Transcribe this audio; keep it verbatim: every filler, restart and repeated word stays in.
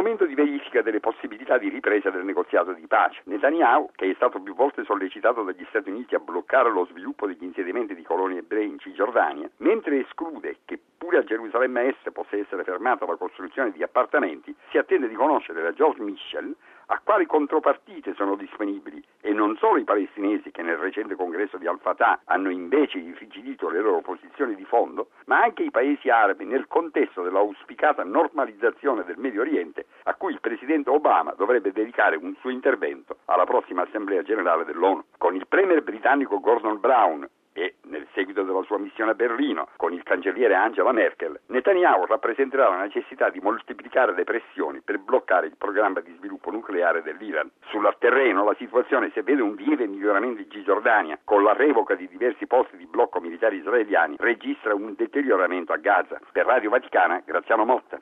momento di verifica delle possibilità di ripresa del negoziato di pace. Netanyahu, che è stato più volte sollecitato dagli Stati Uniti a bloccare lo sviluppo degli insediamenti di colonie ebrei in Cisgiordania, mentre esclude che pure a Gerusalemme Est possa essere fermata la costruzione di appartamenti, si attende di conoscere da George Mitchell a quali contropartite sono disponibili, e non solo i palestinesi, che nel recente congresso di Al-Fatah hanno invece irrigidito le loro posizioni di fondo, ma anche i paesi arabi nel contesto dell'auspicata normalizzazione del Medio Oriente, a cui il presidente Obama dovrebbe dedicare un suo intervento alla prossima Assemblea Generale dell'ONU. Con il premier britannico Gordon Brown e, nel seguito della sua missione a Berlino, con il cancelliere Angela Merkel, Netanyahu rappresenterà la necessità di moltiplicare le pressioni per bloccare il programma di sviluppo nucleare dell'Iran. Sul terreno la situazione, se vede un lieve miglioramento in Cisgiordania, con la revoca di diversi posti di blocco militari israeliani, registra un deterioramento a Gaza. Per Radio Vaticana, Graziano Motta.